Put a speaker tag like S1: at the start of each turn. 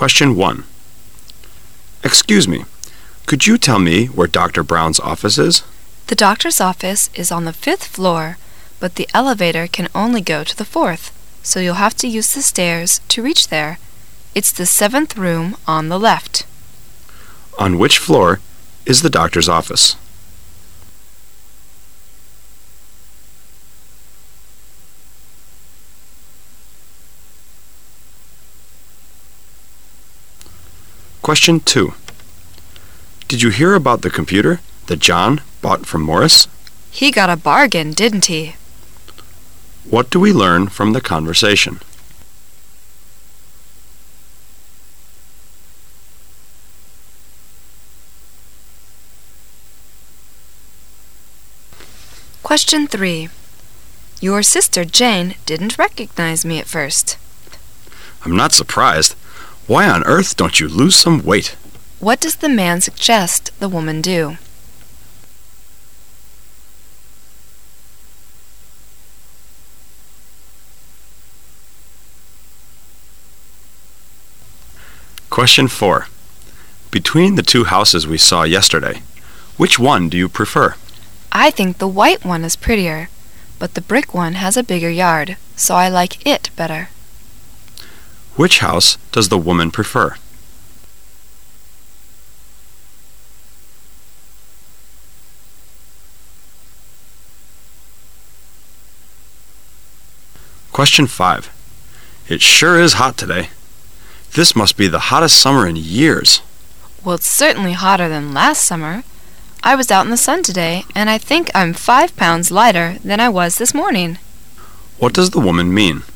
S1: Question 1. Excuse me, could you tell me where Dr. Brown's office is?
S2: The doctor's office is on the 5th floor, but the elevator can only go to the 4th, so you'll have to use the stairs to reach there. It's the 7th room on the left.
S1: On which floor is the doctor's office? Question 2. Did you hear about the computer that John bought from Morris?
S2: He got a bargain, didn't he?
S1: What do we learn from the conversation?
S2: Question 3. Your sister Jane didn't recognize me at first.
S1: I'm not surprised. Why on earth don't you lose some weight?
S2: What does the man suggest the woman do?
S1: Question 4. Between the two houses we saw yesterday, which one do you prefer?
S2: I think the white one is prettier, but the brick one has a bigger yard, so I like it better.
S1: Which house does the woman prefer? Question 5. It sure is hot today. This must be the hottest summer in years.
S2: Well, it's certainly hotter than last summer. I was out in the sun today, and I think I'm 5 pounds lighter than I was this morning.
S1: What does the woman mean?